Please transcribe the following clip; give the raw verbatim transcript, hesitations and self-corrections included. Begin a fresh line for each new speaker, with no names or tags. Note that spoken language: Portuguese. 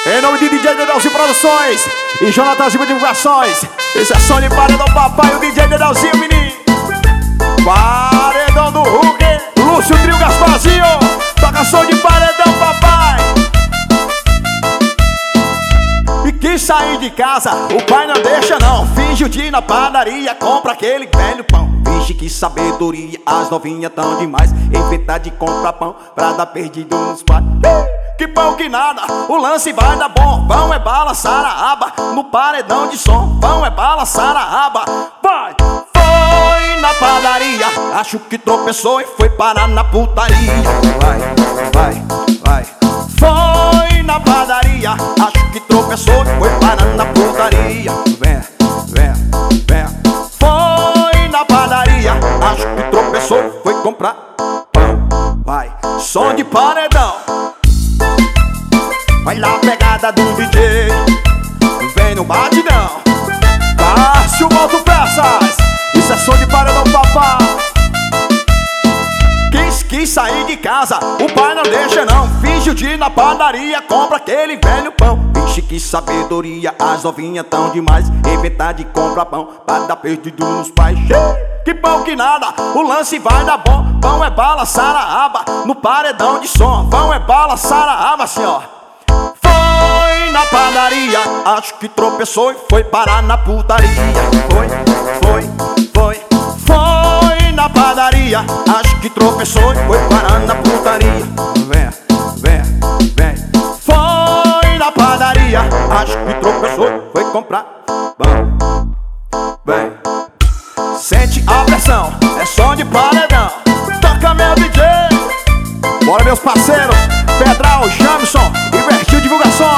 Em nome de D J Dedãozinho Produções e Jonathan Zima Divulgações, esse é som de paredão papai, o D J Dedãozinho, menino. Paredão do Hulk, Lúcio Trio Gasparzinho, toca som de paredão papai. E quem sair de casa, o pai não deixa não. Finge o dia na padaria, compra aquele velho pão. Vixe que sabedoria, as novinhas tão demais. Inventar de comprar pão pra dar perdido nos pais. Que pão que nada, o lance vai dar bom. Pão é balançar a aba no paredão de som. Pão é balançar a aba, vai! Foi na padaria, acho que tropeçou e foi parar na putaria. Vai, vai, vai. Foi na padaria, acho que tropeçou e foi parar na putaria. Vem, vem, vem. Foi na padaria, acho que tropeçou e foi comprar pão. Vai, som de paredão. Vai lá a pegada do D J, vem no batidão. Cássio Moto Peças, isso é som de paredão papá. Quis, quis sair de casa, o pai não deixa não. Finge o dia na padaria, compra aquele velho pão. Vixe que sabedoria, as novinhas tão demais. Inventar de comprar pão pra dar perdido nos pais. Que pão que nada, o lance vai dar bom. Pão é balançar a aba no paredão de som. Pão é balançar a aba assim ó. Foi na padaria, acho que tropeçou e foi parar na putaria. Foi, foi, foi. Foi na padaria, acho que tropeçou e foi parar na putaria. Vem, vem, vem. Foi na padaria, acho que tropeçou e foi comprar pão. Vem. Sente a pressão, é som de paredão. Toca meu D J. Bora meus parceiros, Pedral, Jamison e Vertil Divulgações.